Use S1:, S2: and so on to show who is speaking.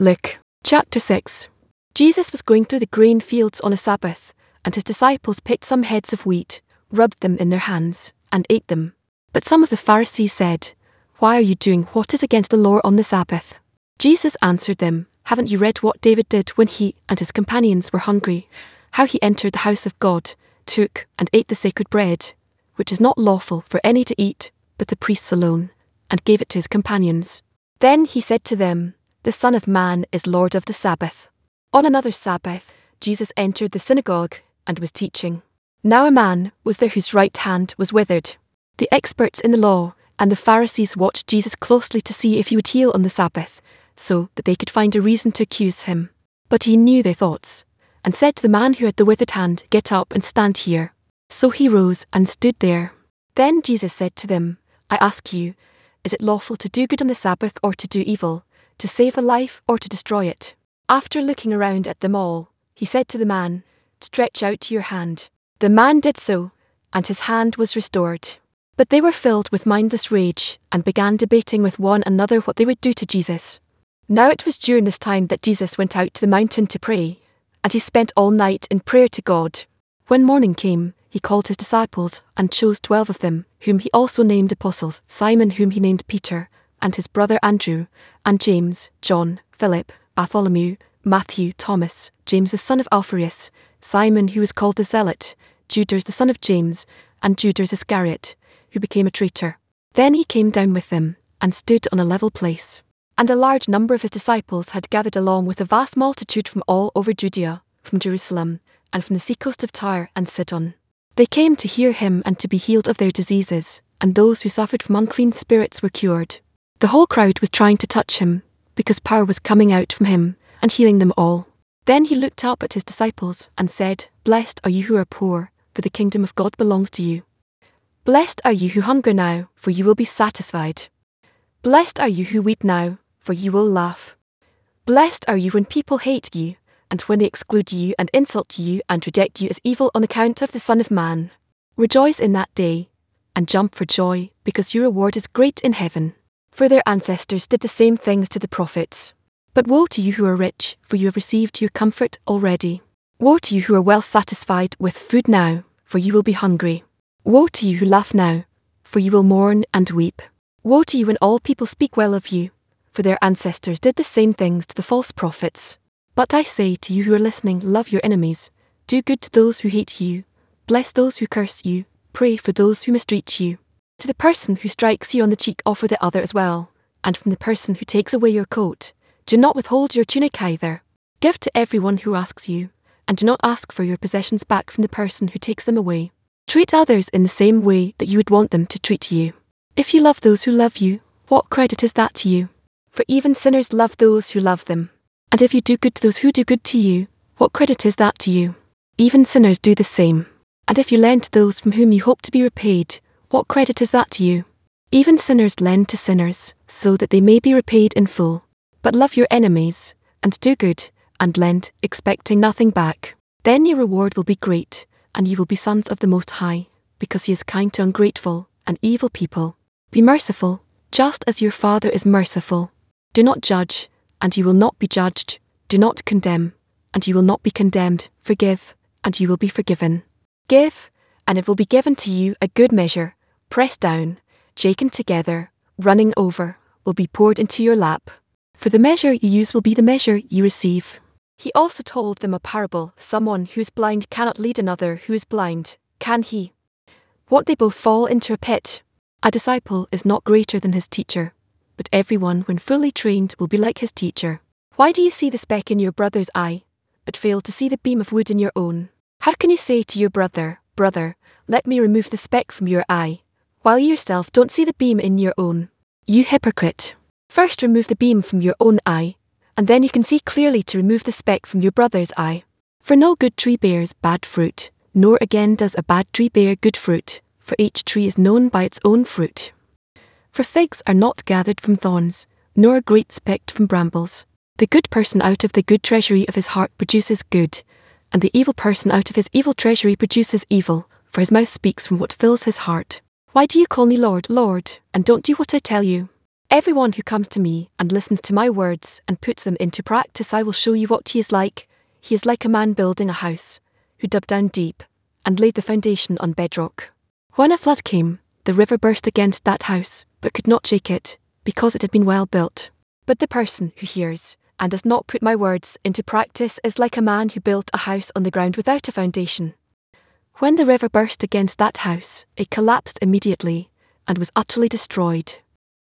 S1: Luke, chapter 6. Jesus was going through the grain fields on a Sabbath, and his disciples picked some heads of wheat, rubbed them in their hands, and ate them. But some of the Pharisees said, "Why are you doing what is against the law on the Sabbath?" Jesus answered them, "Haven't you read what David did when he and his companions were hungry? How he entered the house of God, took and ate the sacred bread, which is not lawful for any to eat, but the priests alone, and gave it to his companions. Then he said to them, 'The Son of Man is Lord of the Sabbath.'" On another Sabbath, Jesus entered the synagogue and was teaching. Now a man was there whose right hand was withered. The experts in the law and the Pharisees watched Jesus closely to see if he would heal on the Sabbath, so that they could find a reason to accuse him. But he knew their thoughts, and said to the man who had the withered hand, "Get up and stand here." So he rose and stood there. Then Jesus said to them, "I ask you, is it lawful to do good on the Sabbath or to do evil, to save a life or to destroy it?" After looking around at them all, he said to the man, "Stretch out your hand." The man did so, and his hand was restored. But they were filled with mindless rage and began debating with one another what they would do to Jesus. Now it was during this time that Jesus went out to the mountain to pray, and he spent all night in prayer to God. When morning came, he called his disciples and chose 12 of them, whom he also named apostles: Simon, whom he named Peter, and his brother Andrew, and James, John, Philip, Bartholomew, Matthew, Thomas, James the son of Alphaeus, Simon who was called the Zealot, Judas the son of James, and Judas Iscariot, who became a traitor. Then he came down with them, and stood on a level place. And a large number of his disciples had gathered along with a vast multitude from all over Judea, from Jerusalem, and from the seacoast of Tyre and Sidon. They came to hear him and to be healed of their diseases, and those who suffered from unclean spirits were cured. The whole crowd was trying to touch him, because power was coming out from him, and healing them all. Then he looked up at his disciples and said, "Blessed are you who are poor, for the kingdom of God belongs to you. Blessed are you who hunger now, for you will be satisfied. Blessed are you who weep now, for you will laugh. Blessed are you when people hate you, and when they exclude you and insult you and reject you as evil on account of the Son of Man. Rejoice in that day, and jump for joy, because your reward is great in heaven. For their ancestors did the same things to the prophets. But woe to you who are rich, for you have received your comfort already. Woe to you who are well satisfied with food now, for you will be hungry. Woe to you who laugh now, for you will mourn and weep. Woe to you when all people speak well of you, for their ancestors did the same things to the false prophets. But I say to you who are listening, love your enemies, do good to those who hate you, bless those who curse you, pray for those who mistreat you. To the person who strikes you on the cheek offer the other as well, and from the person who takes away your coat, do not withhold your tunic either. Give to everyone who asks you, and do not ask for your possessions back from the person who takes them away. Treat others in the same way that you would want them to treat you. If you love those who love you, what credit is that to you? For even sinners love those who love them. And if you do good to those who do good to you, what credit is that to you? Even sinners do the same. And if you lend to those from whom you hope to be repaid, what credit is that to you? Even sinners lend to sinners, so that they may be repaid in full. But love your enemies, and do good, and lend, expecting nothing back. Then your reward will be great, and you will be sons of the Most High, because he is kind to ungrateful and evil people. Be merciful, just as your Father is merciful. Do not judge, and you will not be judged. Do not condemn, and you will not be condemned. Forgive, and you will be forgiven. Give, and it will be given to you a good measure, pressed down, shaken together, running over, will be poured into your lap. For the measure you use will be the measure you receive. He also told them a parable. Someone who is blind cannot lead another who is blind, can he? Won't they both fall into a pit? A disciple is not greater than his teacher, but everyone, when fully trained, will be like his teacher. Why do you see the speck in your brother's eye, but fail to see the beam of wood in your own? How can you say to your brother, "Brother, let me remove the speck from your eye," while you yourself don't see the beam in your own? You hypocrite! First remove the beam from your own eye, and then you can see clearly to remove the speck from your brother's eye. For no good tree bears bad fruit, nor again does a bad tree bear good fruit, for each tree is known by its own fruit. For figs are not gathered from thorns, nor grapes picked from brambles. The good person out of the good treasury of his heart produces good, and the evil person out of his evil treasury produces evil, for his mouth speaks from what fills his heart. Why do you call me Lord, Lord, and don't do what I tell you? Everyone who comes to me and listens to my words and puts them into practice, I will show you what he is like. He is like a man building a house, who dug down deep and laid the foundation on bedrock. When a flood came, the river burst against that house, but could not shake it, because it had been well built. But the person who hears and does not put my words into practice is like a man who built a house on the ground without a foundation. When the river burst against that house, it collapsed immediately and was utterly destroyed.